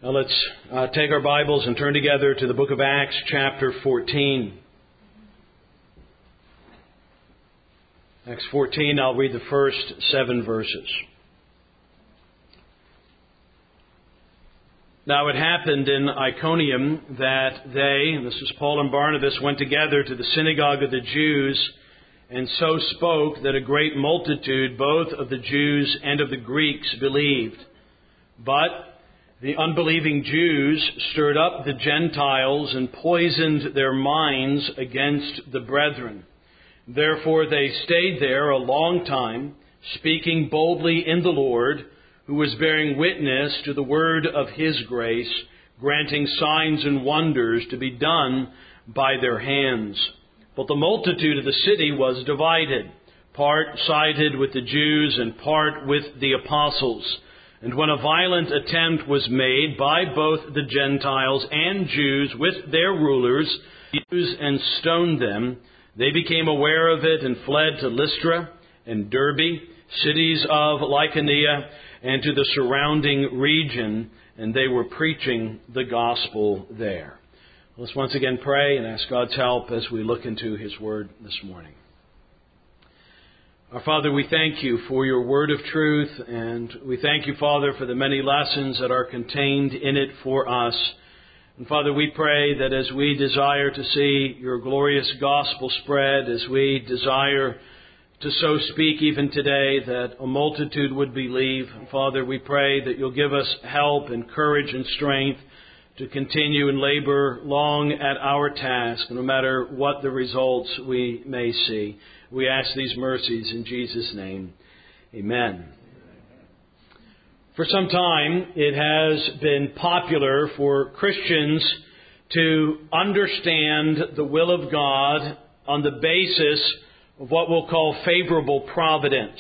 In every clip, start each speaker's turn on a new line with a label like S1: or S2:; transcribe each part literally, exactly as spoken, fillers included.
S1: Now let's uh, take our Bibles and turn together to the book of Acts, chapter fourteen. Acts fourteen, I'll read the first seven verses. Now it happened in Iconium that they, and this is Paul and Barnabas, went together to the synagogue of the Jews, and so spoke that a great multitude, both of the Jews and of the Greeks, believed. But the unbelieving Jews stirred up the Gentiles and poisoned their minds against the brethren. Therefore they stayed there a long time, speaking boldly in the Lord, who was bearing witness to the word of His grace, granting signs and wonders to be done by their hands. But the multitude of the city was divided. Part sided with the Jews and part with the apostles. And when a violent attempt was made by both the Gentiles and Jews with their rulers to use and stone them, they became aware of it and fled to Lystra and Derbe, cities of Lycaonia, and to the surrounding region, and they were preaching the gospel there. Let's once again pray and ask God's help as we look into His Word this morning. Our Father, we thank You for Your word of truth, and we thank You, Father, for the many lessons that are contained in it for us. And Father, we pray that as we desire to see Your glorious gospel spread, as we desire to so speak even today that a multitude would believe, Father, we pray that You'll give us help and courage and strength to continue and labor long at our task, no matter what the results we may see. We ask these mercies in Jesus' name. Amen. For some time, it has been popular for Christians to understand the will of God on the basis of what we'll call favorable providence.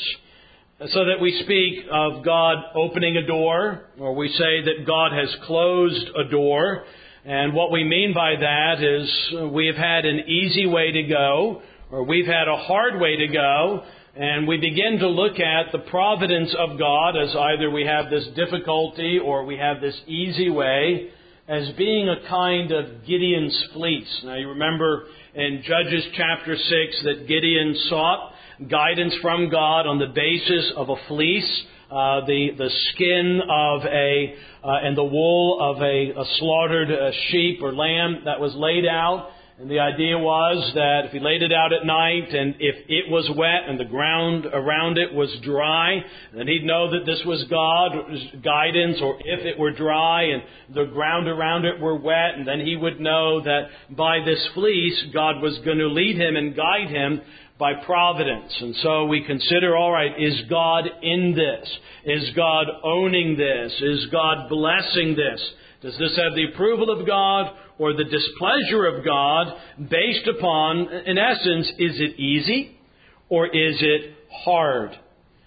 S1: So that we speak of God opening a door, or we say that God has closed a door. And what we mean by that is we have had an easy way to go, or we've had a hard way to go, and we begin to look at the providence of God as either we have this difficulty or we have this easy way, as being a kind of Gideon's fleece. Now you remember in Judges chapter six that Gideon sought guidance from God on the basis of a fleece, uh, the the skin of a uh, and the wool of a, a slaughtered uh, sheep or lamb that was laid out. And the idea was that if he laid it out at night and if it was wet and the ground around it was dry, then he'd know that this was God's guidance. Or if it were dry and the ground around it were wet, and then he would know that by this fleece God was going to lead him and guide him by providence. And so we consider, all right, is God in this? Is God owning this? Is God blessing this? Does this have the approval of God or the displeasure of God based upon, in essence, is it easy or is it hard?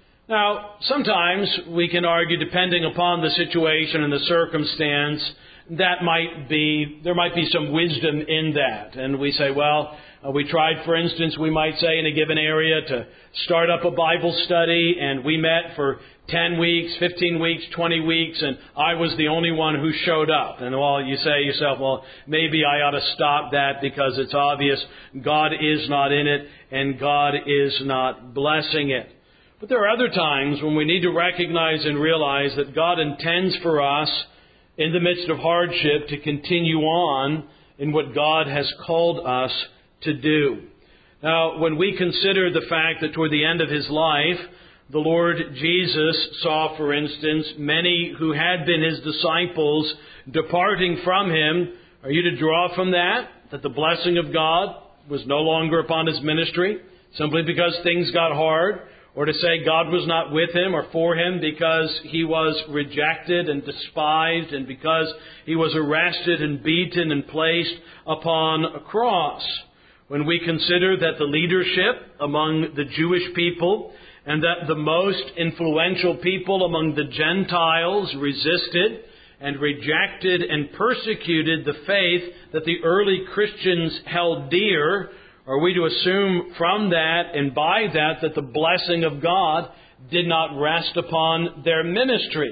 S1: Now, sometimes we can argue, depending upon the situation and the circumstance, that might be, there might be some wisdom in that. And we say, well, uh, we tried, for instance, we might say in a given area to start up a Bible study, and we met for ten weeks, fifteen weeks, twenty weeks, and I was the only one who showed up. And well, you say to yourself, well, maybe I ought to stop that because it's obvious God is not in it and God is not blessing it. But there are other times when we need to recognize and realize that God intends for us in the midst of hardship to continue on in what God has called us to do. Now, when we consider the fact that toward the end of His life, the Lord Jesus saw, for instance, many who had been His disciples departing from Him, are you to draw from that that the blessing of God was no longer upon His ministry simply because things got hard? Or to say God was not with him or for him because he was rejected and despised and because he was arrested and beaten and placed upon a cross? When we consider that the leadership among the Jewish people and that the most influential people among the Gentiles resisted and rejected and persecuted the faith that the early Christians held dear, are we to assume from that and by that that the blessing of God did not rest upon their ministry?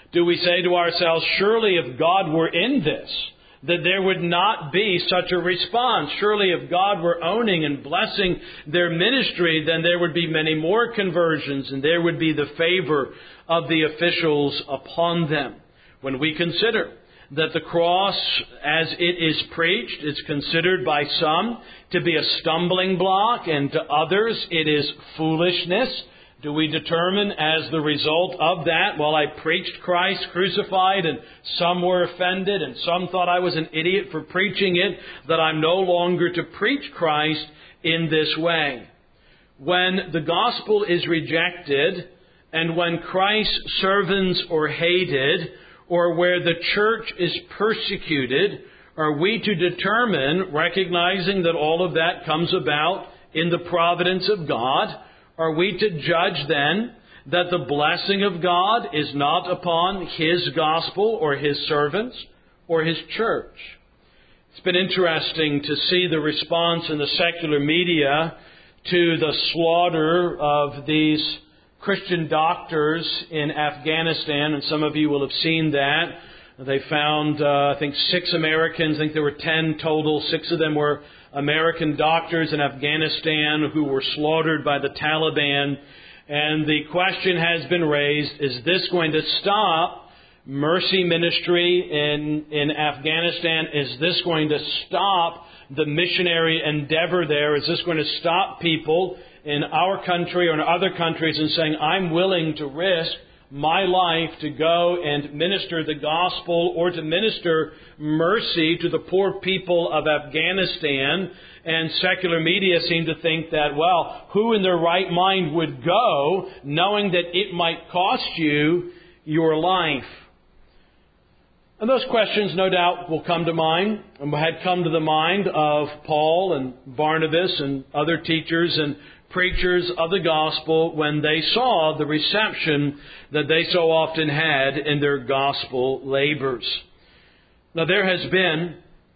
S1: Do we say to ourselves, surely if God were in this, that there would not be such a response? Surely if God were owning and blessing their ministry, then there would be many more conversions and there would be the favor of the officials upon them. When we consider that the cross, as it is preached, is considered by some to be a stumbling block, and to others it is foolishness, do we determine as the result of that, well, I preached Christ crucified and some were offended and some thought I was an idiot for preaching it, that I'm no longer to preach Christ in this way? When the gospel is rejected and when Christ's servants are hated, or where the church is persecuted, are we to determine, recognizing that all of that comes about in the providence of God, are we to judge then that the blessing of God is not upon His gospel or His servants or His church? It's been interesting to see the response in the secular media to the slaughter of these Christian doctors in Afghanistan, and some of you will have seen that. They found, uh, I think, six Americans. I think there were ten total. Six of them were American doctors in Afghanistan who were slaughtered by the Taliban. And the question has been raised, is this going to stop mercy ministry in, in Afghanistan? Is this going to stop the missionary endeavor there? Is this going to stop people in our country or in other countries and saying, I'm willing to risk my life to go and minister the gospel or to minister mercy to the poor people of Afghanistan? And secular media seem to think that, well, who in their right mind would go knowing that it might cost you your life? And those questions, no doubt, will come to mind, and had come to the mind of Paul and Barnabas and other teachers and preachers of the gospel when they saw the reception that they so often had in their gospel labors. Now, there has been,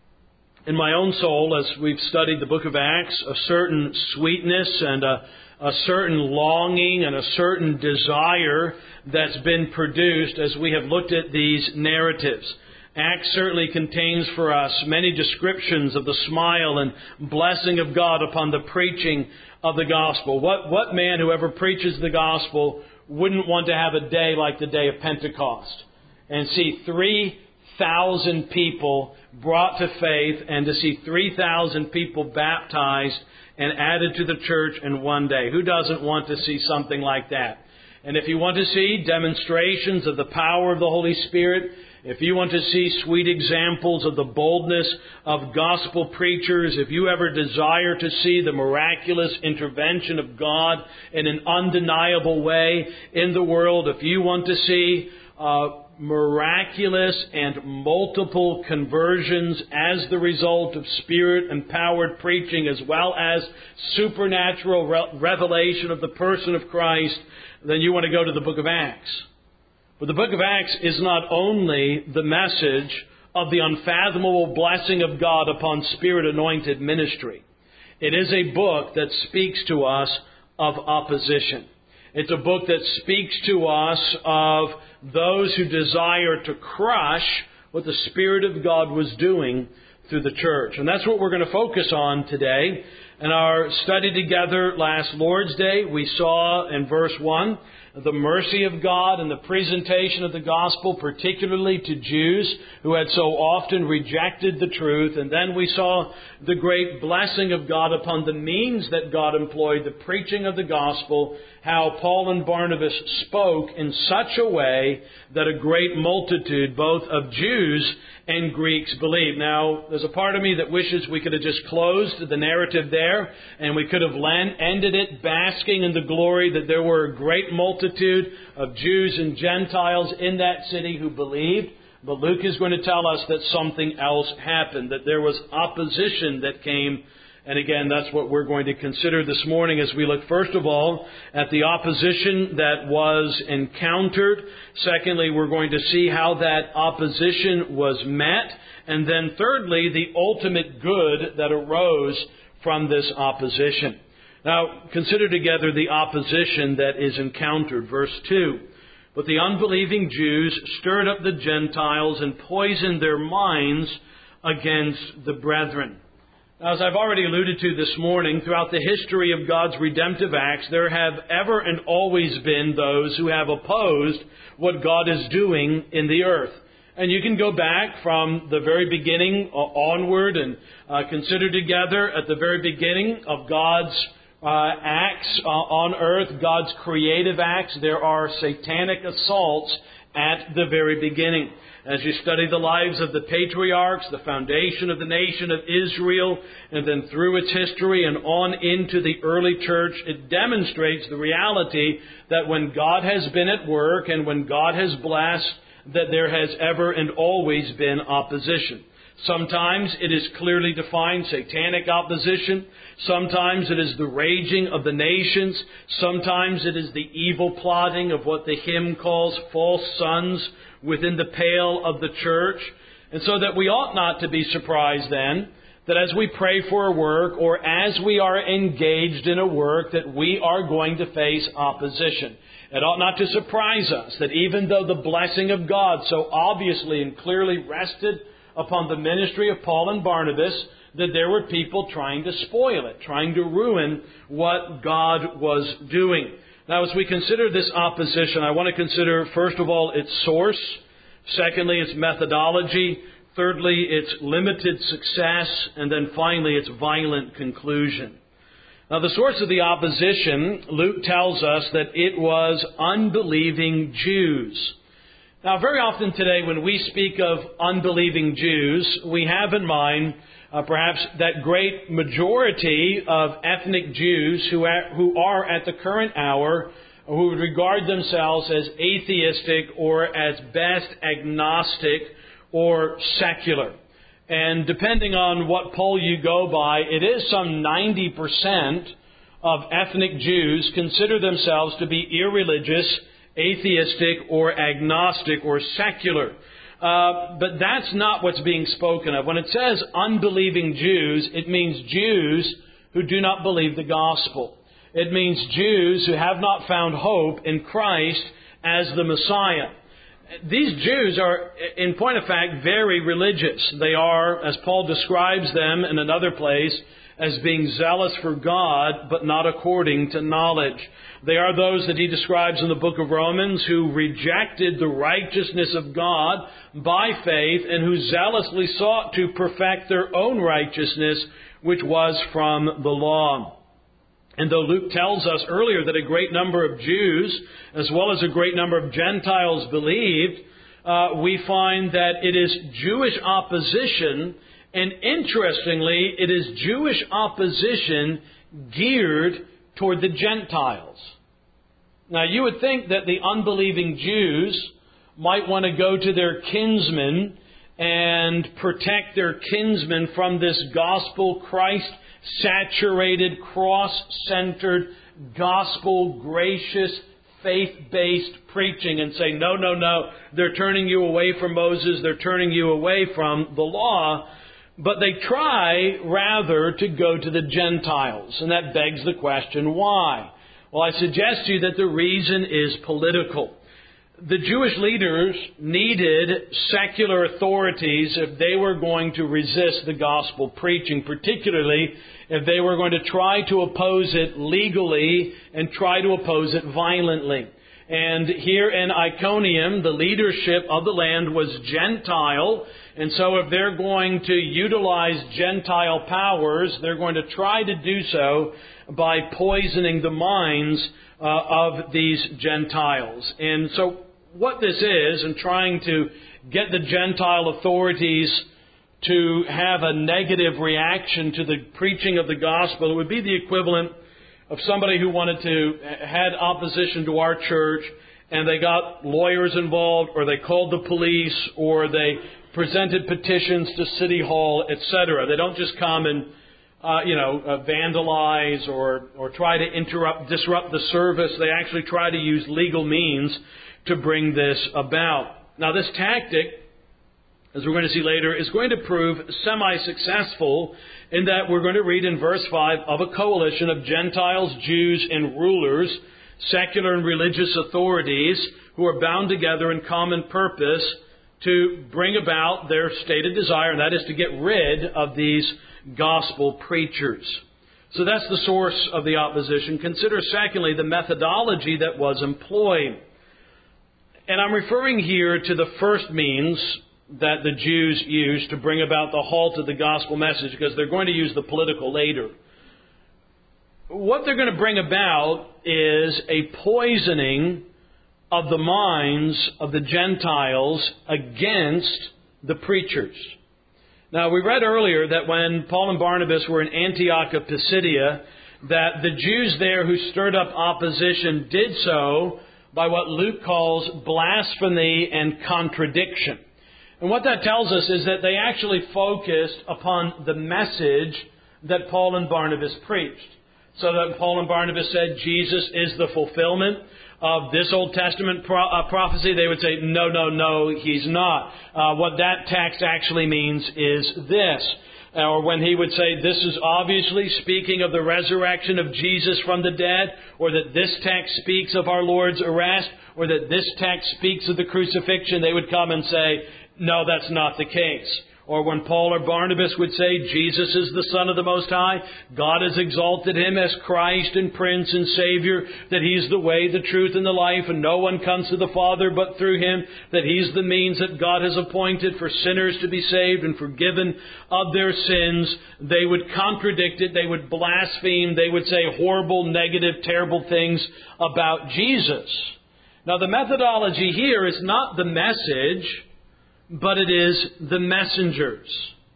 S1: in my own soul, as we've studied the book of Acts, a certain sweetness and a, a certain longing and a certain desire that's been produced as we have looked at these narratives. Acts certainly contains for us many descriptions of the smile and blessing of God upon the preaching of the gospel. What, what man who ever preaches the gospel wouldn't want to have a day like the day of Pentecost and see three thousand people brought to faith and to see three thousand people baptized and added to the church in one day? Who doesn't want to see something like that? And if you want to see demonstrations of the power of the Holy Spirit, if you want to see sweet examples of the boldness of gospel preachers, if you ever desire to see the miraculous intervention of God in an undeniable way in the world, if you want to see uh, miraculous and multiple conversions as the result of Spirit-empowered preaching, as well as supernatural re- revelation of the person of Christ, then you want to go to the book of Acts. But the book of Acts is not only the message of the unfathomable blessing of God upon Spirit-anointed ministry. It is a book that speaks to us of opposition. It's a book that speaks to us of those who desire to crush what the Spirit of God was doing through the church. And that's what we're going to focus on today. In our study together last Lord's Day, we saw in verse one the mercy of God and the presentation of the gospel, particularly to Jews who had so often rejected the truth. And then we saw the great blessing of God upon the means that God employed, the preaching of the gospel, how Paul and Barnabas spoke in such a way that a great multitude, both of Jews and Greeks, believed. Now, there's a part of me that wishes we could have just closed the narrative there and we could have ended it basking in the glory that there were a great multitude of Jews and Gentiles in that city who believed. But Luke is going to tell us that something else happened, that there was opposition that came. And again, that's what we're going to consider this morning as we look, first of all, at the opposition that was encountered. Secondly, we're going to see how that opposition was met. And then thirdly, the ultimate good that arose from this opposition. Now, consider together the opposition that is encountered. Verse two. But the unbelieving Jews stirred up the Gentiles and poisoned their minds against the brethren. Now, as I've already alluded to this morning, throughout the history of God's redemptive acts, there have ever and always been those who have opposed what God is doing in the earth. And you can go back from the very beginning onward and uh, consider together at the very beginning of God's uh, acts uh, on earth, God's creative acts. There are satanic assaults at the very beginning. As you study the lives of the patriarchs, the foundation of the nation of Israel, and then through its history and on into the early church, it demonstrates the reality that when God has been at work and when God has blessed, that there has ever and always been opposition. Sometimes it is clearly defined satanic opposition. Sometimes it is the raging of the nations. Sometimes it is the evil plotting of what the hymn calls false sons within the pale of the church. And so that we ought not to be surprised then that as we pray for a work or as we are engaged in a work that we are going to face opposition. It ought not to surprise us that even though the blessing of God so obviously and clearly rested upon the ministry of Paul and Barnabas, that there were people trying to spoil it, trying to ruin what God was doing. Now, as we consider this opposition, I want to consider, first of all, its source. Secondly, its methodology. Thirdly, its limited success. And then finally, its violent conclusion. Now, the source of the opposition, Luke tells us that it was unbelieving Jews. Now, very often today when we speak of unbelieving Jews, we have in mind uh, perhaps that great majority of ethnic Jews who are, who are at the current hour, who would regard themselves as atheistic or as best agnostic or secular. And depending on what poll you go by, it is some ninety percent of ethnic Jews consider themselves to be irreligious, atheistic, or agnostic, or secular. Uh, but that's not what's being spoken of. When it says unbelieving Jews, it means Jews who do not believe the gospel. It means Jews who have not found hope in Christ as the Messiah. These Jews are, in point of fact, very religious. They are, as Paul describes them in another place, as being zealous for God, but not according to knowledge. They are those that he describes in the book of Romans who rejected the righteousness of God by faith and who zealously sought to perfect their own righteousness, which was from the law. And though Luke tells us earlier that a great number of Jews, as well as a great number of Gentiles believed, uh, we find that it is Jewish opposition, and interestingly, it is Jewish opposition geared toward the Gentiles. Now, you would think that the unbelieving Jews might want to go to their kinsmen and protect their kinsmen from this gospel Christ saturated, cross-centered, gospel-gracious, faith-based preaching and say, no, no, no, they're turning you away from Moses, they're turning you away from the law. But they try, rather, to go to the Gentiles. And that begs the question, why? Well, I suggest to you that the reason is political. The Jewish leaders needed secular authorities if they were going to resist the gospel preaching, particularly if they were going to try to oppose it legally and try to oppose it violently. And here in Iconium, the leadership of the land was Gentile. And so if they're going to utilize Gentile powers, they're going to try to do so by poisoning the minds uh, of these Gentiles. And so what this is, and trying to get the Gentile authorities to have a negative reaction to the preaching of the gospel, it would be the equivalent of somebody who wanted to, had opposition to our church, and they got lawyers involved, or they called the police, or they presented petitions to City Hall, et cetera. They don't just come and, uh, you know, uh, vandalize or, or try to interrupt, disrupt the service. They actually try to use legal means to bring this about. Now, this tactic, as we're going to see later, is going to prove semi-successful in that we're going to read in verse five of a coalition of Gentiles, Jews, and rulers, secular and religious authorities, who are bound together in common purpose to bring about their stated desire, and that is to get rid of these gospel preachers. So that's the source of the opposition. Consider, secondly, the methodology that was employed. And I'm referring here to the first means that the Jews used to bring about the halt of the gospel message, because they're going to use the political later. What they're going to bring about is a poisoning of the minds of the Gentiles against the preachers. Now, we read earlier that when Paul and Barnabas were in Antioch of Pisidia, that the Jews there who stirred up opposition did so by what Luke calls blasphemy and contradiction. And what that tells us is that they actually focused upon the message that Paul and Barnabas preached. So that Paul and Barnabas said Jesus is the fulfillment of this Old Testament pro- uh, prophecy, they would say, no, no, no, He's not. Uh, what that text actually means is this. Or when he would say, this is obviously speaking of the resurrection of Jesus from the dead, or that this text speaks of our Lord's arrest, or that this text speaks of the crucifixion, they would come and say, no, that's not the case. Or when Paul or Barnabas would say, Jesus is the Son of the Most High, God has exalted Him as Christ and Prince and Savior, that He's the way, the truth, and the life, and no one comes to the Father but through Him, that He's the means that God has appointed for sinners to be saved and forgiven of their sins, they would contradict it, they would blaspheme, they would say horrible, negative, terrible things about Jesus. Now, the methodology here is not the message, but it is the messengers.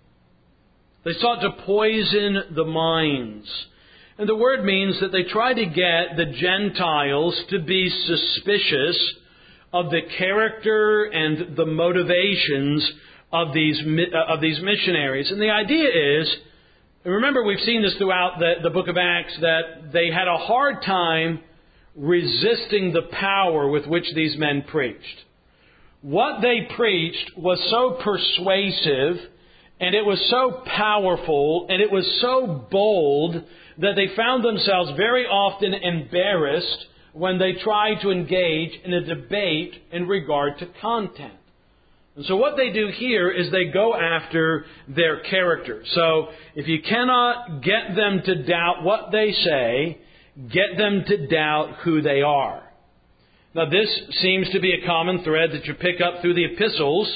S1: They sought to poison the minds. And the word means that they tried to get the Gentiles to be suspicious of the character and the motivations of these, of these missionaries. And the idea is, and remember we've seen this throughout the, the book of Acts, that they had a hard time resisting the power with which these men preached. What they preached was so persuasive, and it was so powerful, and it was so bold that they found themselves very often embarrassed when they tried to engage in a debate in regard to content. And so what they do here is they go after their character. So if you cannot get them to doubt what they say, get them to doubt who they are. Now, this seems to be a common thread that you pick up through the epistles,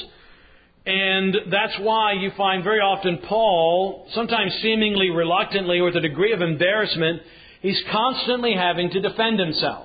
S1: and that's why you find very often Paul, sometimes seemingly reluctantly or with a degree of embarrassment, he's constantly having to defend himself.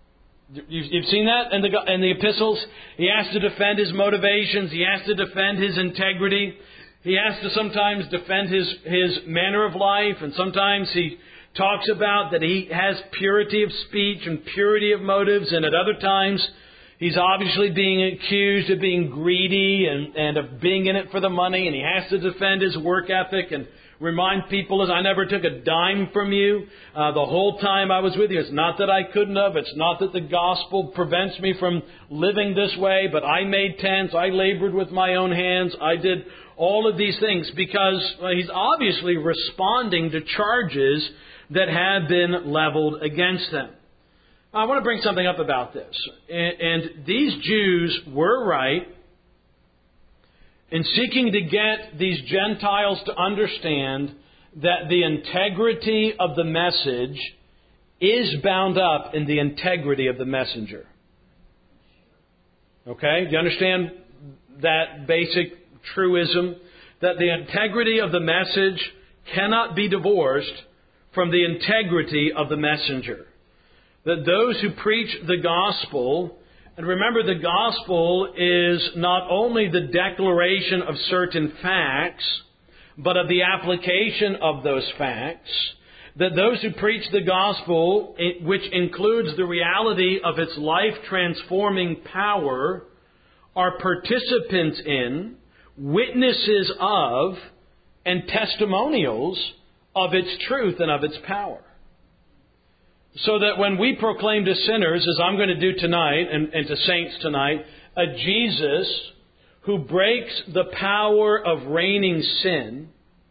S1: You've seen that in the, in the epistles? He has to defend his motivations. He has to defend his integrity. He has to sometimes defend his, his manner of life, and sometimes he talks about that he has purity of speech and purity of motives, and at other times he's obviously being accused of being greedy and, and of being in it for the money, and he has to defend his work ethic and remind people as I never took a dime from you uh, the whole time I was with you. It's not that I couldn't have. It's not that the gospel prevents me from living this way, but I made tents. I labored with my own hands. I did all of these things because well, he's obviously responding to charges that have been leveled against them. I want to bring something up about this. And, and these Jews were right in seeking to get these Gentiles to understand that the integrity of the message is bound up in the integrity of the messenger. Okay? Do you understand that basic truism? That the integrity of the message cannot be divorced from the integrity of the messenger. That those who preach the gospel, and remember the gospel is not only the declaration of certain facts, but of the application of those facts, that those who preach the gospel, which includes the reality of its life-transforming power, are participants in, witnesses of, and testimonials of its truth and of its power. So that when we proclaim to sinners, as I'm going to do tonight, and, and to saints tonight, a Jesus who breaks the power of reigning sin,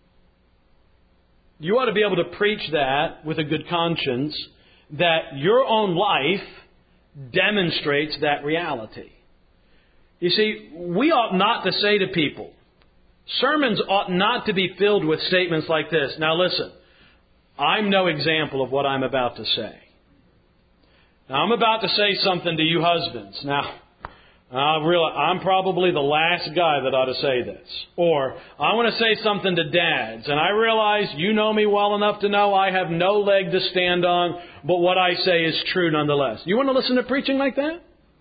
S1: you ought to be able to preach that with a good conscience, that your own life demonstrates that reality. You see, we ought not to say to people, sermons ought not to be filled with statements like this. Now listen, I'm no example of what I'm about to say. Now I'm about to say something to you husbands. Now, I realize I'm probably the last guy that ought to say this. Or, I want to say something to dads, and I realize you know me well enough to know I have no leg to stand on, but what I say is true nonetheless. You want to listen to preaching like that?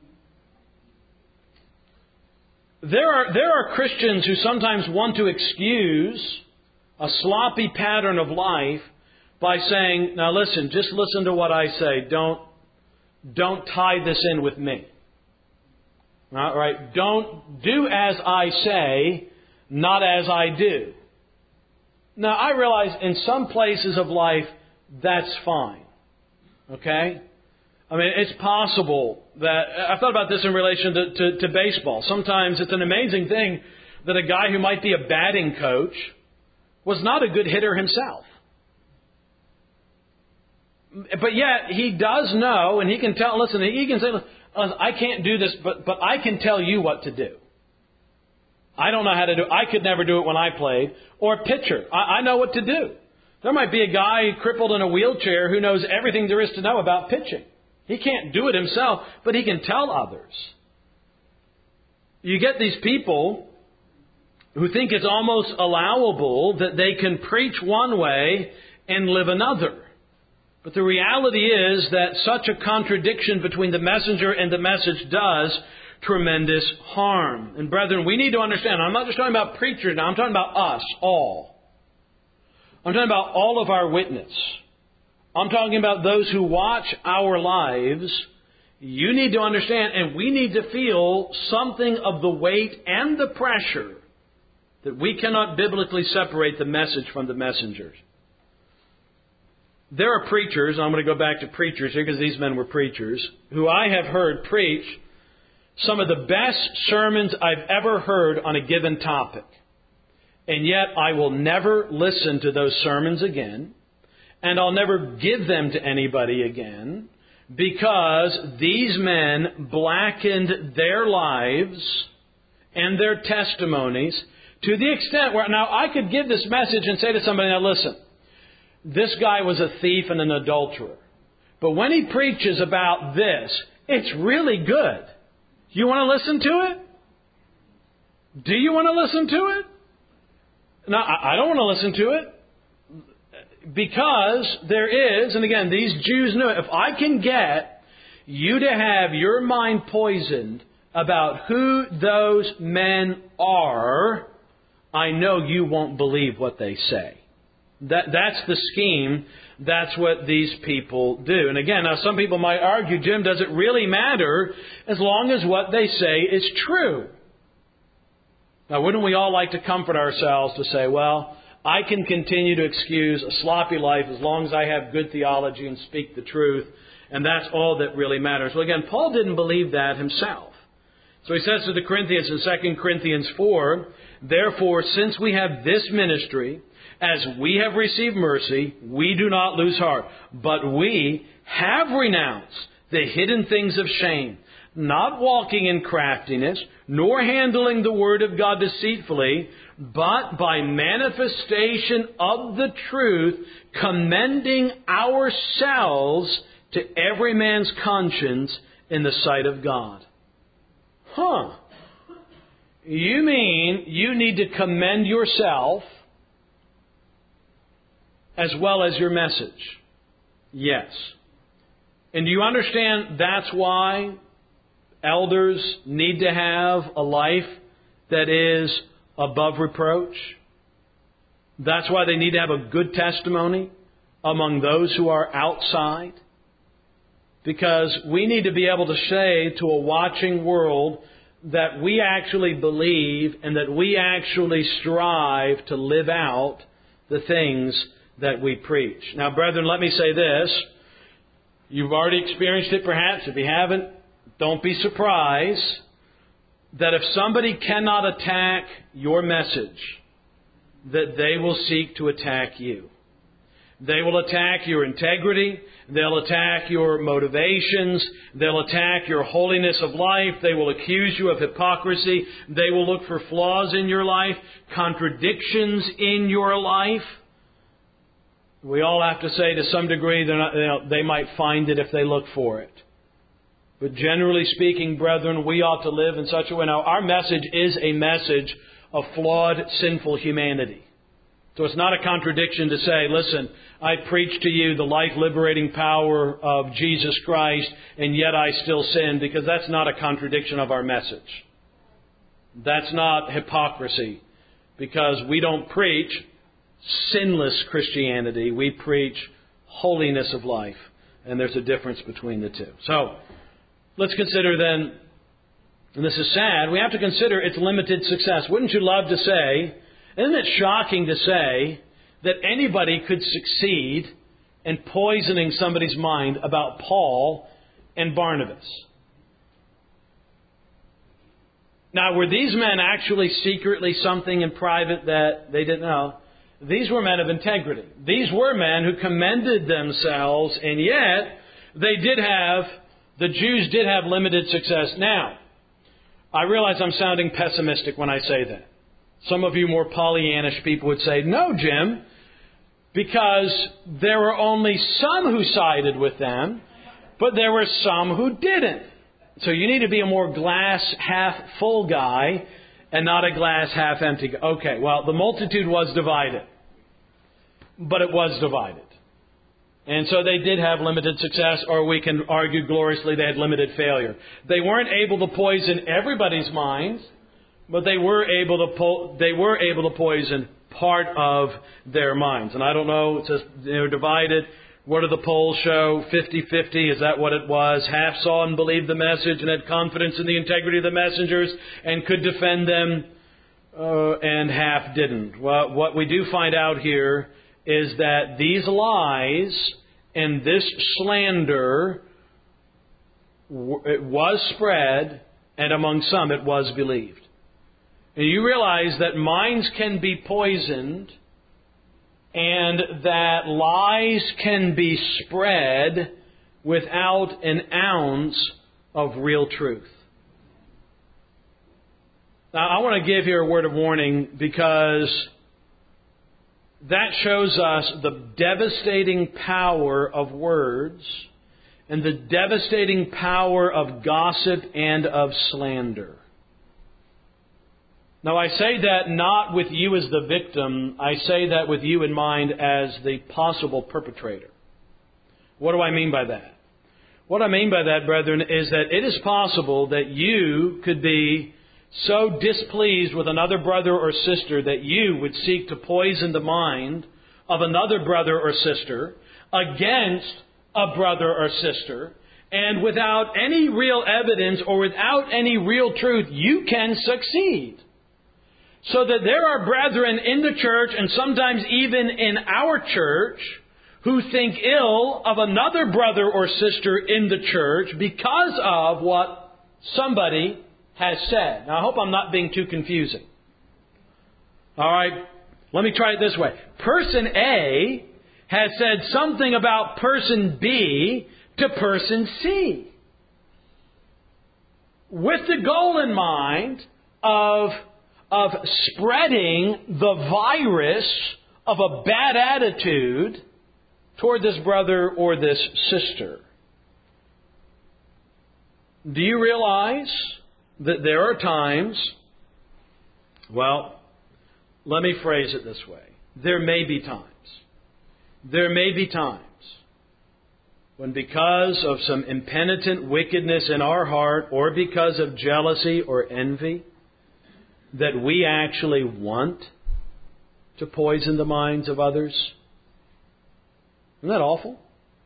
S1: There are, there are Christians who sometimes want to excuse a sloppy pattern of life by saying, now listen, just listen to what I say. Don't, don't tie this in with me. All right? Don't do as I say, not as I do. Now, I realize in some places of life, that's fine. Okay? I mean, it's possible that... I've thought about this in relation to, to, to baseball. Sometimes it's an amazing thing that a guy who might be a batting coach was not a good hitter himself. But yet, he does know, and he can tell... Listen, he can say... I can't do this, but, but I can tell you what to do. I don't know how to do it. I could never do it when I played. Or pitcher. I, I know what to do. There might be a guy crippled in a wheelchair who knows everything there is to know about pitching. He can't do it himself, but he can tell others. You get these people who think it's almost allowable that they can preach one way and live another. But the reality is that such a contradiction between the messenger and the message does tremendous harm. And brethren, we need to understand, I'm not just talking about preachers now, I'm talking about us, all. I'm talking about all of our witness. I'm talking about those who watch our lives. You need to understand, and we need to feel something of the weight and the pressure that we cannot biblically separate the message from the messengers. There are preachers, I'm going to go back to preachers here because these men were preachers, who I have heard preach some of the best sermons I've ever heard on a given topic. And yet I will never listen to those sermons again, and I'll never give them to anybody again, because these men blackened their lives and their testimonies to the extent where, now I could give this message and say to somebody, now listen, this guy was a thief and an adulterer. But when he preaches about this, it's really good. You want to listen to it? Do you want to listen to it? No, I don't want to listen to it. Because there is, and again, these Jews knew it. If I can get you to have your mind poisoned about who those men are, I know you won't believe what they say. That, that's the scheme. That's what these people do. And again, now some people might argue, Jim, does it really matter as long as what they say is true? Now, wouldn't we all like to comfort ourselves to say, well, I can continue to excuse a sloppy life as long as I have good theology and speak the truth, and that's all that really matters. Well, again, Paul didn't believe that himself. So he says to the Corinthians in Second Corinthians four, therefore, since we have this ministry, as we have received mercy, we do not lose heart. But we have renounced the hidden things of shame, not walking in craftiness, nor handling the word of God deceitfully, but by manifestation of the truth, commending ourselves to every man's conscience in the sight of God. Huh. You mean you need to commend yourself as well as your message? Yes. And do you understand that's why elders need to have a life that is above reproach? That's why they need to have a good testimony among those who are outside. Because we need to be able to say to a watching world that we actually believe and that we actually strive to live out the things that we preach. Now, brethren, let me say this. You've already experienced it perhaps. If you haven't, don't be surprised that if somebody cannot attack your message, that they will seek to attack you. They will attack your integrity. They'll attack your motivations. They'll attack your holiness of life. They will accuse you of hypocrisy. They will look for flaws in your life, contradictions in your life. We all have to say to some degree they're not, you know, they might find it if they look for it. But generally speaking, brethren, we ought to live in such a way. Now, our message is a message of flawed, sinful humanity. So it's not a contradiction to say, listen, I preach to you the life-liberating power of Jesus Christ, and yet I still sin, because that's not a contradiction of our message. That's not hypocrisy, because we don't preach sinless Christianity. We preach holiness of life, and there's a difference between the two. So, let's consider then, and this is sad, we have to consider its limited success. Wouldn't you love to say, isn't it shocking to say that anybody could succeed in poisoning somebody's mind about Paul and Barnabas? Now, were these men actually secretly something in private that they didn't know? These were men of integrity. These were men who commended themselves, and yet they did have, the Jews did have limited success. Now, I realize I'm sounding pessimistic when I say that. Some of you more Pollyannish people would say, no, Jim, because there were only some who sided with them, but there were some who didn't. So you need to be a more glass half full guy and not a glass half empty guy. Okay, well, the multitude was divided, but it was divided. And so they did have limited success, or we can argue gloriously they had limited failure. They weren't able to poison everybody's minds, but they were able to po- they were able to poison part of their minds. And I don't know, it says they were divided. What do the polls show? fifty-fifty, is that what it was? Half saw and believed the message and had confidence in the integrity of the messengers and could defend them, uh, and half didn't. Well, what we do find out here is that these lies and this slander, it was spread, and among some it was believed. And you realize that minds can be poisoned and that lies can be spread without an ounce of real truth. Now, I want to give here a word of warning, because that shows us the devastating power of words and the devastating power of gossip and of slander. Now, I say that not with you as the victim. I say that with you in mind as the possible perpetrator. What do I mean by that? What I mean by that, brethren, is that it is possible that you could be so displeased with another brother or sister that you would seek to poison the mind of another brother or sister against a brother or sister, and without any real evidence or without any real truth, you can succeed. So that there are brethren in the church, and sometimes even in our church, who think ill of another brother or sister in the church because of what somebody has said. Now, I hope I'm not being too confusing. All right, let me try it this way. Person A has said something about person B to person C, with the goal in mind of of spreading the virus of a bad attitude toward this brother or this sister. Do you realize that there are times, well, let me phrase it this way. There may be times, there may be times when, because of some impenitent wickedness in our heart, or because of jealousy or envy, that we actually want to poison the minds of others. Isn't that awful?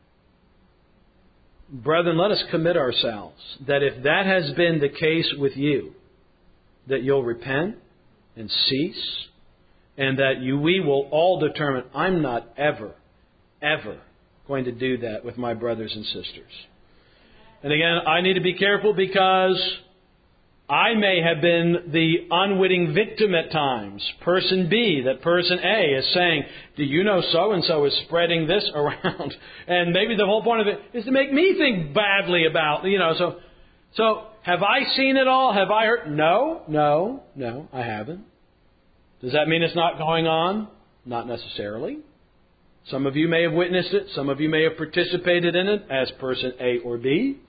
S1: Brethren, let us commit ourselves that if that has been the case with you, that you'll repent and cease, and that you, we will all determine, I'm not ever, ever going to do that with my brothers and sisters. And again, I need to be careful, because I may have been the unwitting victim at times. Person B, that person A is saying, do you know so-and-so is spreading this around? And maybe the whole point of it is to make me think badly about, you know, so, so have I seen it all? Have I heard? No, no, no, I haven't. Does that mean it's not going on? Not necessarily. Some of you may have witnessed it. Some of you may have participated in it as person A or B.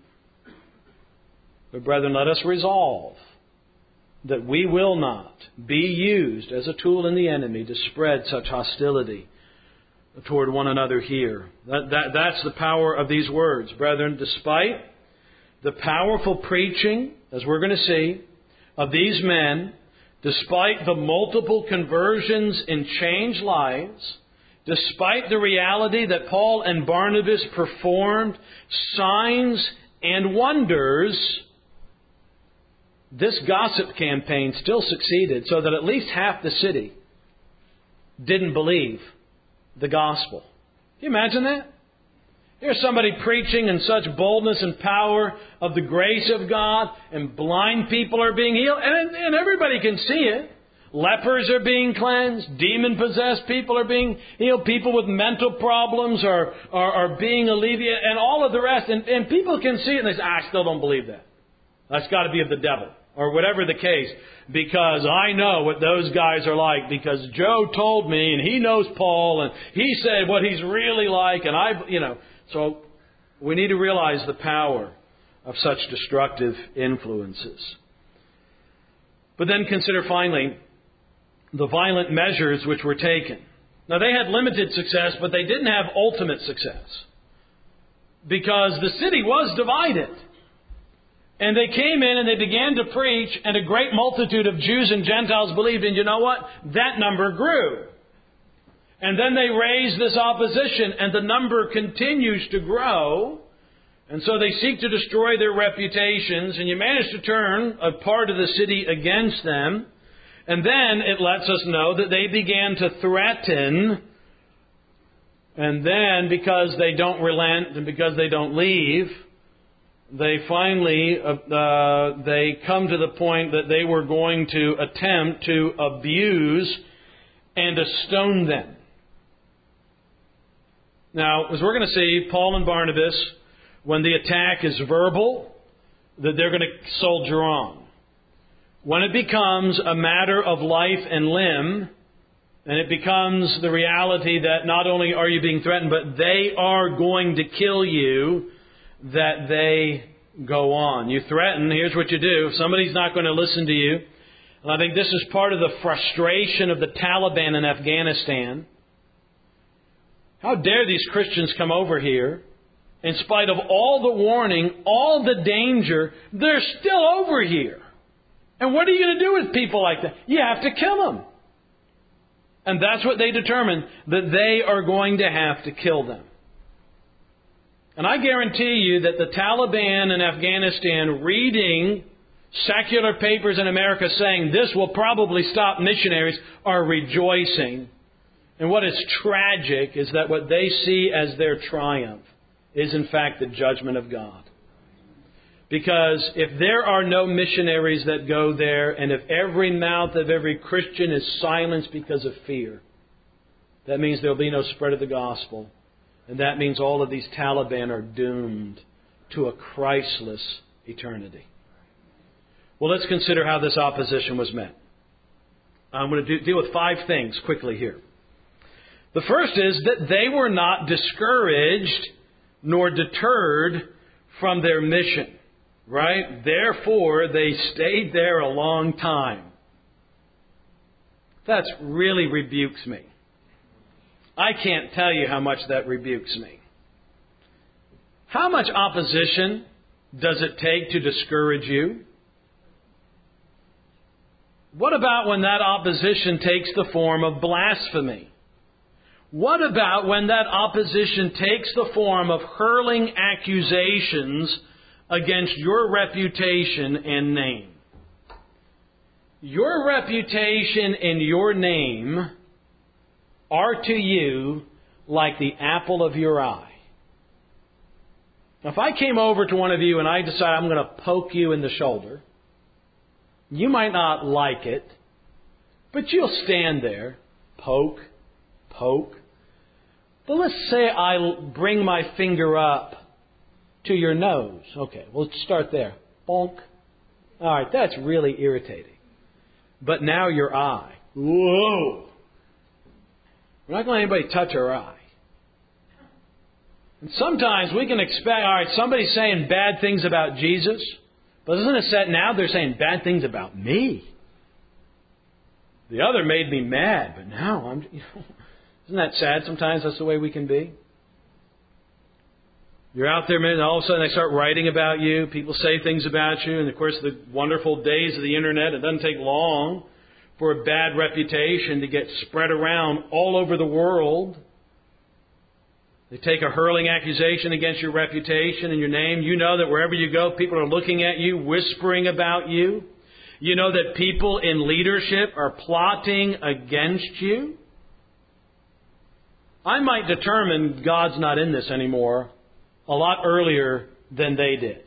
S1: But brethren, let us resolve that we will not be used as a tool in the enemy to spread such hostility toward one another here. That, that, that's the power of these words. Brethren, despite the powerful preaching, as we're going to see, of these men, despite the multiple conversions in changed lives, despite the reality that Paul and Barnabas performed signs and wonders, this gossip campaign still succeeded so that at least half the city didn't believe the gospel. Can you imagine that? Here's somebody preaching in such boldness and power of the grace of God, and blind people are being healed, and, and everybody can see it. Lepers are being cleansed, demon-possessed people are being healed, people with mental problems are, are, are being alleviated, and all of the rest. And, and people can see it and they say, I still don't believe that. That's got to be of the devil, or whatever the case, because I know what those guys are like, because Joe told me, and he knows Paul, and he said what he's really like, and I, you know. So we need to realize the power of such destructive influences. But then consider finally the violent measures which were taken. Now they had limited success, but they didn't have ultimate success, because the city was divided. And they came in and they began to preach, and a great multitude of Jews and Gentiles believed. And you know what? That number grew. And then they raised this opposition, and the number continues to grow. And so they seek to destroy their reputations, and you manage to turn a part of the city against them. And then it lets us know that they began to threaten. And then, because they don't relent and because they don't leave, they finally, uh, they come to the point that they were going to attempt to abuse and to stone them. Now, as we're going to see, Paul and Barnabas, when the attack is verbal, that they're going to soldier on. When it becomes a matter of life and limb, and it becomes the reality that not only are you being threatened, but they are going to kill you, that they go on. You threaten, here's what you do. If somebody's not going to listen to you, and I think this is part of the frustration of the Taliban in Afghanistan. How dare these Christians come over here, in spite of all the warning, all the danger, they're still over here. And what are you going to do with people like that? You have to kill them. And that's what they determined, that they are going to have to kill them. And I guarantee you that the Taliban in Afghanistan, reading secular papers in America saying this will probably stop missionaries, are rejoicing. And what is tragic is that what they see as their triumph is in fact the judgment of God. Because if there are no missionaries that go there, and if every mouth of every Christian is silenced because of fear, that means there will be no spread of the gospel. And that means all of these Taliban are doomed to a Christless eternity. Well, let's consider how this opposition was met. I'm going to do, deal with five things quickly here. The first is that they were not discouraged nor deterred from their mission. Right? Therefore, they stayed there a long time. That really rebukes me. I can't tell you how much that rebukes me. How much opposition does it take to discourage you? What about when that opposition takes the form of blasphemy? What about when that opposition takes the form of hurling accusations against your reputation and name? Your reputation and your name are to you like the apple of your eye. Now, if I came over to one of you and I decide I'm going to poke you in the shoulder, You might not like it, but you'll stand there, poke, poke. But let's say I bring my finger up to your nose. Okay, we'll start there. Bonk. All right, that's really irritating. But now your eye. Whoa! We're not going to let anybody touch our eye. And sometimes we can expect, all right, somebody's saying bad things about Jesus, but isn't it said now they're saying bad things about me? The other made me mad, but now I'm, you know, isn't that sad sometimes? That's the way we can be. You're out there, and all of a sudden they start writing about you. People say things about you. And, of course, the wonderful days of the Internet, it doesn't take long for a bad reputation to get spread around all over the world. They take a hurling accusation against your reputation and your name. You know that wherever you go, people are looking at you, whispering about you. You know that people in leadership are plotting against you. I might determine God's not in this anymore a lot earlier than they did.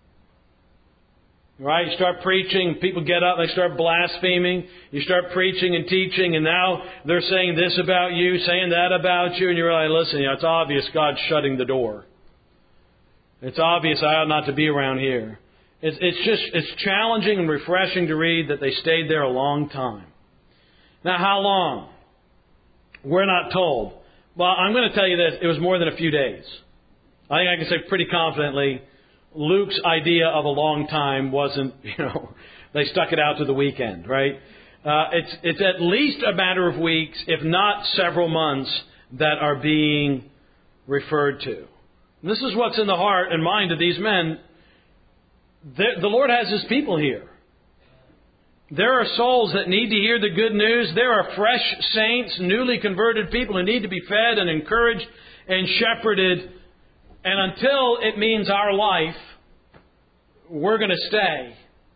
S1: Right? You start preaching, people get up, they start blaspheming. You start preaching and teaching, and now they're saying this about you, saying that about you, and you realize, listen, you know, it's obvious God's shutting the door. It's obvious I ought not to be around here. It's, it's just, it's challenging and refreshing to read that they stayed there a long time. Now, how long? We're not told. Well, I'm going to tell you this, it was more than a few days. I think I can say pretty confidently, Luke's idea of a long time wasn't, you know, they stuck it out to the weekend, right? Uh, it's it's at least a matter of weeks, if not several months, that are being referred to. And this is what's in the heart and mind of these men. The, the Lord has His people here. There are souls that need to hear the good news. There are fresh saints, newly converted people who need to be fed and encouraged and shepherded. And until it means our life, we're going to stay.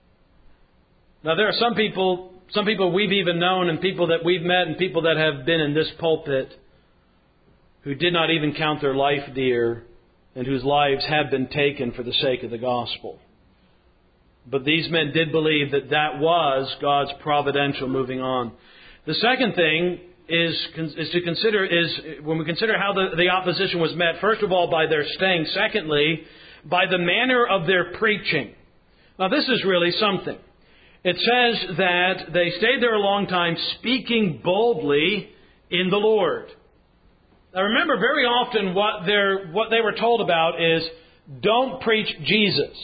S1: Now, there are some people, some people we've even known and people that we've met and people that have been in this pulpit who did not even count their life dear and whose lives have been taken for the sake of the gospel. But these men did believe that that was God's providential moving on. The second thing is, is to consider is when we consider how the, the opposition was met, first of all, by their staying. Secondly, by the manner of their preaching. Now, this is really something. It says that they stayed there a long time, speaking boldly in the Lord. Now, remember, very often what they're what they were told about is, don't preach Jesus.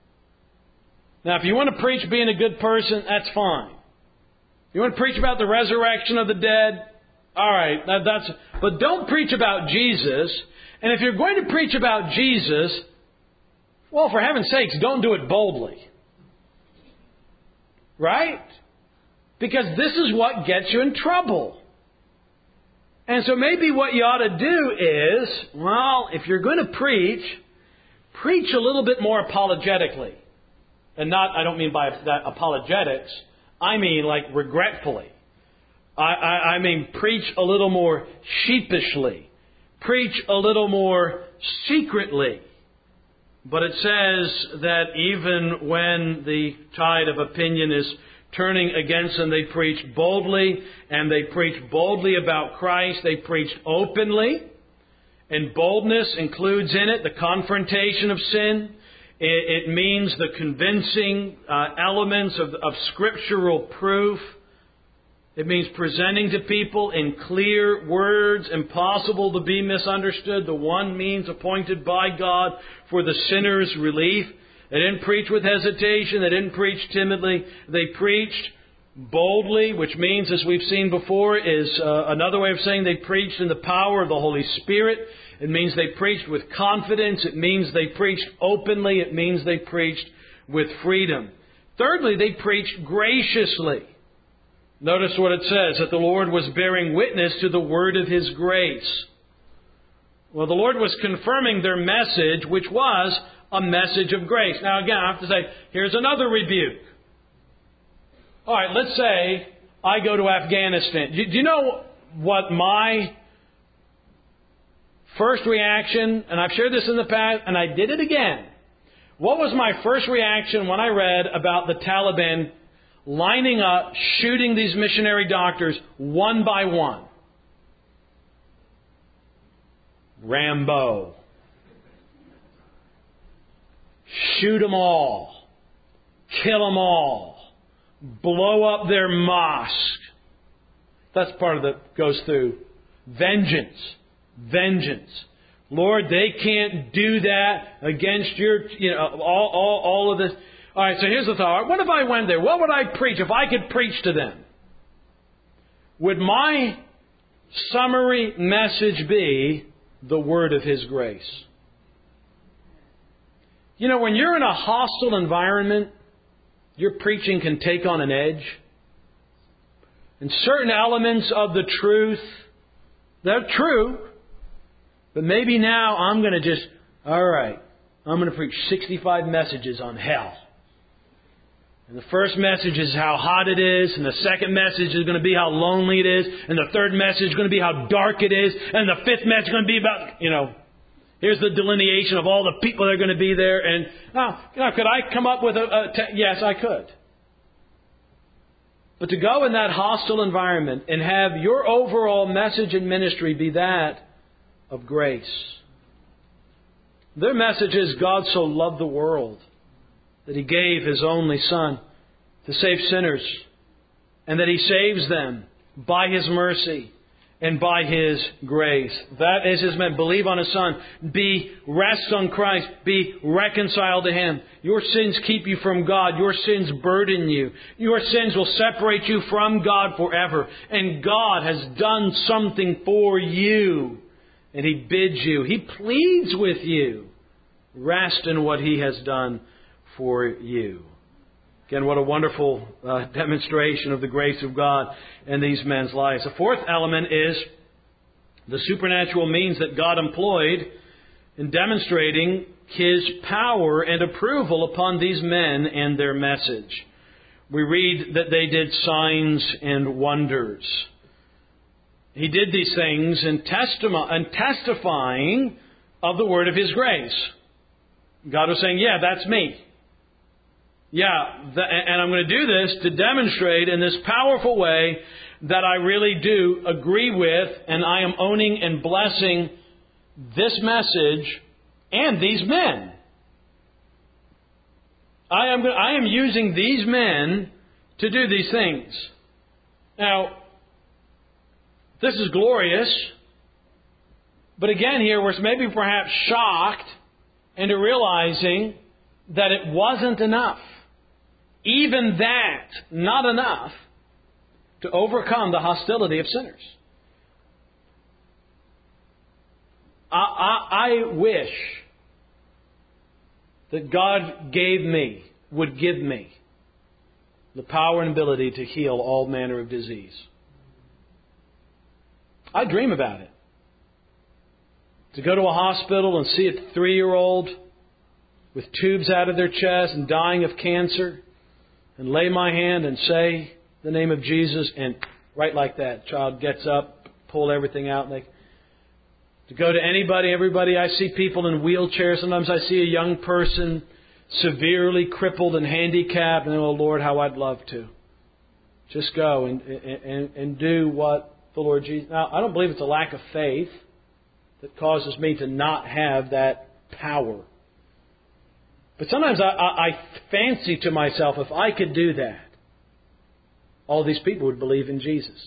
S1: Now, if you want to preach being a good person, that's fine. If you want to preach about the resurrection of the dead, all right, that, that's. But don't preach about Jesus. And if you're going to preach about Jesus, well, for heaven's sakes, don't do it boldly. Right? Because this is what gets you in trouble. And so maybe what you ought to do is, well, if you're going to preach, preach a little bit more apologetically. And not, I don't mean by that apologetics, I mean like regretfully. I, I, I mean preach a little more sheepishly. Preach a little more secretly. But it says that even when the tide of opinion is turning against them, they preach boldly, and they preach boldly about Christ. They preached openly, and boldness includes in it the confrontation of sin. It, it means the convincing uh, elements of, of scriptural proof. It means presenting to people in clear words, impossible to be misunderstood, the one means appointed by God for the sinner's relief. They didn't preach with hesitation. They didn't preach timidly. They preached boldly, which means, as we've seen before, is uh, another way of saying they preached in the power of the Holy Spirit. It means they preached with confidence. It means they preached openly. It means they preached with freedom. Thirdly, they preached graciously. Notice what it says, that the Lord was bearing witness to the word of His grace. Well, the Lord was confirming their message, which was a message of grace. Now, again, I have to say, here's another rebuke. All right, let's say I go to Afghanistan. Do you know what my first reaction, and I've shared this in the past, and I did it again. What was my first reaction when I read about the Taliban lining up, shooting these missionary doctors one by one. Rambo. Shoot them all. Kill them all. Blow up their mosque. That's part of that goes through. Vengeance. Vengeance. Lord, they can't do that against your, you know, all, all, all of this. All right, so here's the thought. What if I went there? What would I preach if I could preach to them? Would my summary message be the word of His grace? You know, when you're in a hostile environment, your preaching can take on an edge. And certain elements of the truth, they're true. But maybe now I'm going to just, all right, I'm going to preach sixty-five messages on hell. And the first message is how hot it is. And the second message is going to be how lonely it is. And the third message is going to be how dark it is. And the fifth message is going to be about, you know, here's the delineation of all the people that are going to be there. And oh, you know, could I come up with a... a te- yes, I could. But to go in that hostile environment and have your overall message and ministry be that of grace. Their message is God so loved the world that He gave His only Son to save sinners, and that He saves them by His mercy and by His grace. That is His meant. Believe on His Son. Be rest on Christ. Be reconciled to Him. Your sins keep you from God. Your sins burden you. Your sins will separate you from God forever. And God has done something for you. And He bids you. He pleads with you. Rest in what He has done for you. Again, what a wonderful uh, demonstration of the grace of God in these men's lives. The fourth element is the supernatural means that God employed in demonstrating His power and approval upon these men and their message. We read that they did signs and wonders. He did these things in, testi- in testifying of the word of His grace. God was saying, yeah, that's me. Yeah, th- and I'm going to do this to demonstrate in this powerful way that I really do agree with, and I am owning and blessing this message and these men. I am, I am using these men to do these things. Now, this is glorious, but again here we're maybe perhaps shocked into realizing that it wasn't enough. Even that, not enough to overcome the hostility of sinners. I, I, I wish that God gave me, would give me, the power and ability to heal all manner of disease. I dream about it. To go to a hospital and see a three-year-old with tubes out of their chest and dying of cancer, and lay my hand and say the name of Jesus, and right like that, child gets up, pull everything out. And they, to go to anybody, everybody, I see people in wheelchairs. Sometimes I see a young person severely crippled and handicapped, and oh Lord, how I'd love to. Just go and, and, and do what the Lord Jesus... Now, I don't believe it's a lack of faith that causes me to not have that power. But sometimes I, I, I fancy to myself, if I could do that, all these people would believe in Jesus.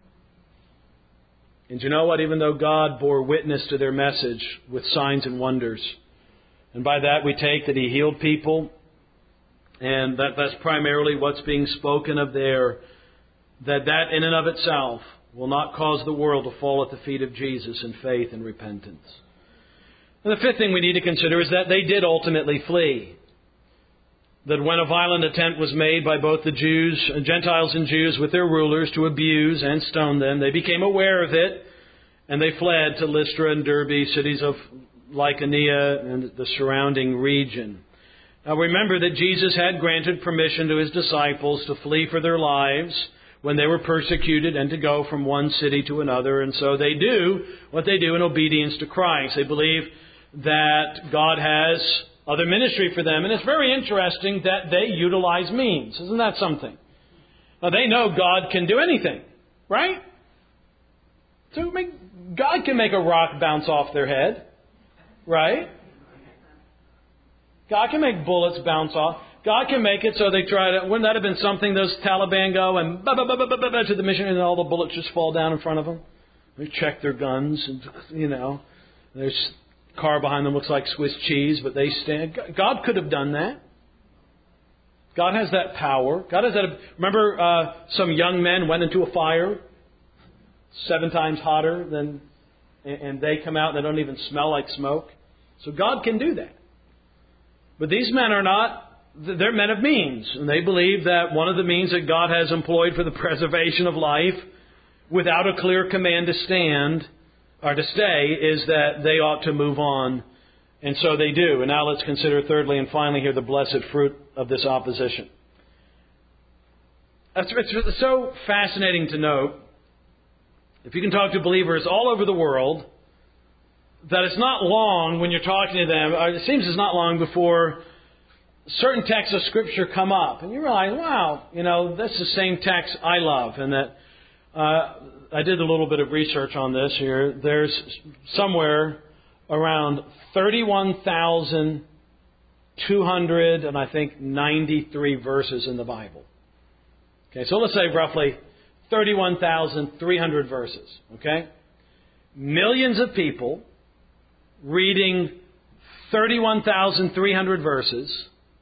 S1: And you know what? Even though God bore witness to their message with signs and wonders, and by that we take that He healed people, and that that's primarily what's being spoken of there, that that in and of itself will not cause the world to fall at the feet of Jesus in faith and repentance. And the fifth thing we need to consider is that they did ultimately flee. That when a violent attempt was made by both the Jews, Gentiles and Jews with their rulers to abuse and stone them, they became aware of it, and they fled to Lystra and Derbe, cities of Lycaonia and the surrounding region. Now remember that Jesus had granted permission to His disciples to flee for their lives when they were persecuted and to go from one city to another. And so they do what they do in obedience to Christ. They believe that God has other ministry for them. And it's very interesting that they utilize means. Isn't that something? Now, they know God can do anything, right? So make, God can make a rock bounce off their head, right? God can make bullets bounce off. God can make it so they try to... Wouldn't that have been something, those Taliban go and ba ba ba ba ba ba to the mission and all the bullets just fall down in front of them? They check their guns and, you know, there's a car behind them looks like Swiss cheese, but they stand... God could have done that. God has that power. God has that... Remember uh, some young men went into a fire seven times hotter than... And they come out and they don't even smell like smoke. So God can do that. But these men are not... They're men of means, and they believe that one of the means that God has employed for the preservation of life, without a clear command to stand or to stay, is that they ought to move on. And so they do. And now let's consider thirdly and finally here the blessed fruit of this opposition. It's so fascinating to note, if you can talk to believers all over the world, that it's not long when you're talking to them, or it seems it's not long before certain texts of Scripture come up, and you realize, wow, you know, this is the same text I love, and that uh, I did a little bit of research on this here. There's somewhere around thirty-one thousand two hundred and I think ninety-three verses in the Bible. Okay, so let's say roughly thirty-one thousand three hundred verses. Okay, millions of people reading thirty-one thousand three hundred verses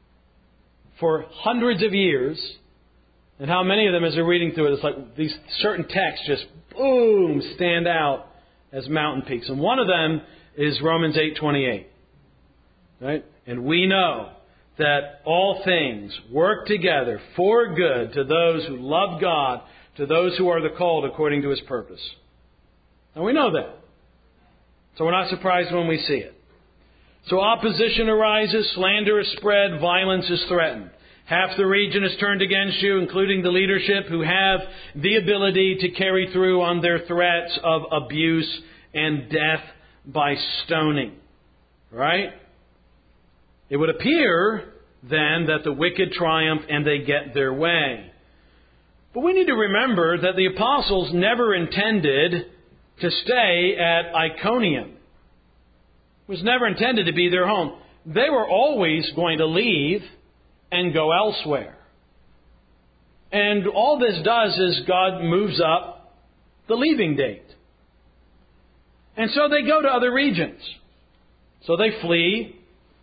S1: for hundreds of years, and how many of them, as they're reading through it, it's like these certain texts just, boom, stand out as mountain peaks. And one of them is Romans eight twenty-eight. Right? And we know that all things work together for good to those who love God, to those who are the called according to His purpose. And we know that. So we're not surprised when we see it. So opposition arises, slander is spread, violence is threatened. Half the region is turned against you, including the leadership who have the ability to carry through on their threats of abuse and death by stoning. Right? It would appear then that the wicked triumph and they get their way. But we need to remember that the apostles never intended to stay at Iconium. It was never intended to be their home. They were always going to leave and go elsewhere. And all this does is God moves up the leaving date. And so they go to other regions. So they flee,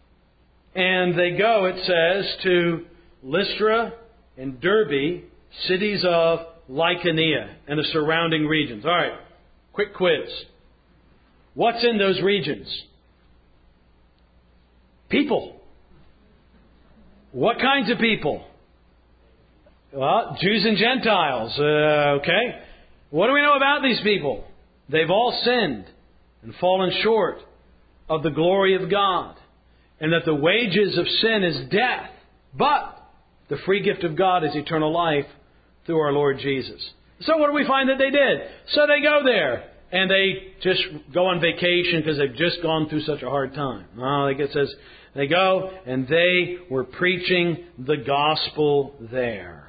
S1: and they go, it says, to Lystra and Derbe, cities of Lycaonia and the surrounding regions. All right, quick quiz. What's in those regions? People. What kinds of people? Well, Jews and Gentiles. Uh, okay. What do we know about these people? They've all sinned and fallen short of the glory of God. And that the wages of sin is death. But the free gift of God is eternal life through our Lord Jesus. So what do we find that they did? So they go there. And they just go on vacation because they've just gone through such a hard time. No, like it says, they go and they were preaching the gospel there.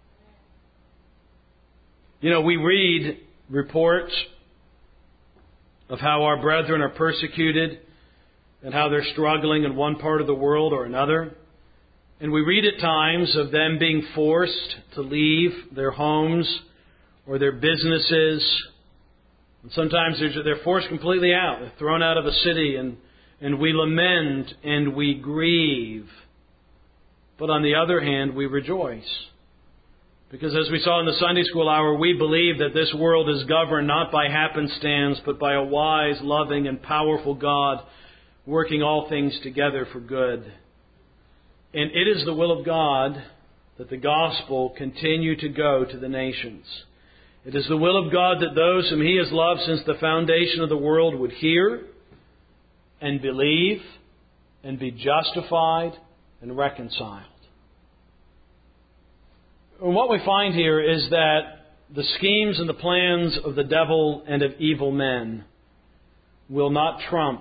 S1: You know, we read reports of how our brethren are persecuted and how they're struggling in one part of the world or another. And we read at times of them being forced to leave their homes or their businesses. And sometimes they're forced completely out. They're thrown out of a city, and, and we lament and we grieve. But on the other hand, we rejoice. Because as we saw in the Sunday school hour, we believe that this world is governed not by happenstance, but by a wise, loving, and powerful God working all things together for good. And it is the will of God that the gospel continue to go to the nations. It is the will of God that those whom He has loved since the foundation of the world would hear and believe and be justified and reconciled. And what we find here is that the schemes and the plans of the devil and of evil men will not trump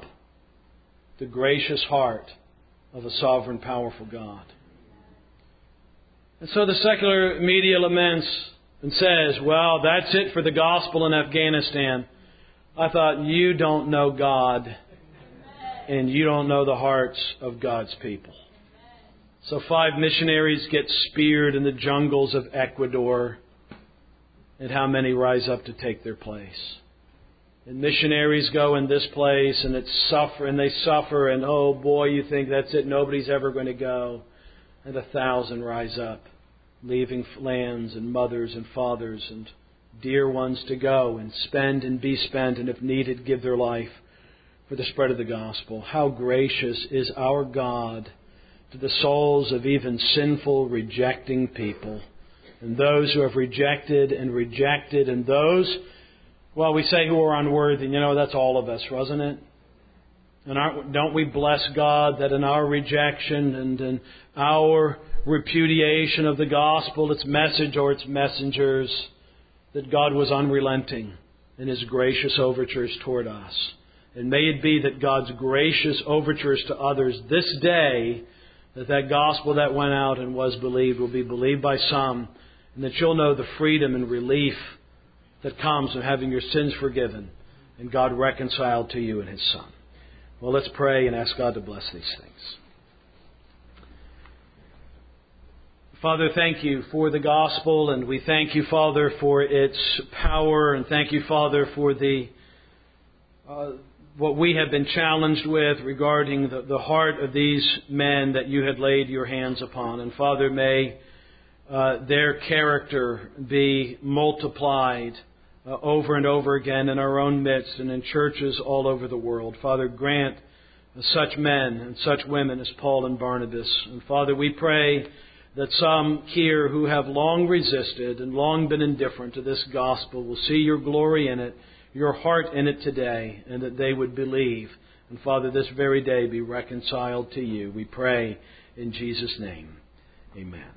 S1: the gracious heart of a sovereign, powerful God. And so the secular media laments and says, well, that's it for the gospel in Afghanistan. I thought, you don't know God, and you don't know the hearts of God's people. So five missionaries get speared in the jungles of Ecuador, and how many rise up to take their place? And missionaries go in this place, and it's suffer, and they suffer, and oh boy, you think that's it, nobody's ever going to go. And a thousand rise up, leaving lands and mothers and fathers and dear ones to go and spend and be spent, and if needed, give their life for the spread of the gospel. How gracious is our God to the souls of even sinful, rejecting people, and those who have rejected and rejected, and those, well, we say who are unworthy. You know, that's all of us, wasn't it? And aren't, don't we bless God that in our rejection and in our repudiation of the gospel, its message or its messengers, that God was unrelenting in His gracious overtures toward us. And may it be that God's gracious overtures to others this day, that that gospel that went out and was believed will be believed by some, and that you'll know the freedom and relief that comes from having your sins forgiven and God reconciled to you in His Son. Well, let's pray and ask God to bless these things. Father, thank you for the gospel, and we thank you, Father, for its power, and thank you, Father, for the uh, what we have been challenged with regarding the, the heart of these men that you had laid your hands upon. And Father, may uh, their character be multiplied uh, over and over again in our own midst and in churches all over the world. Father, grant such men and such women as Paul and Barnabas. And Father, we pray that some here who have long resisted and long been indifferent to this gospel will see your glory in it, your heart in it today, and that they would believe. And Father, this very day be reconciled to you. We pray in Jesus' name. Amen.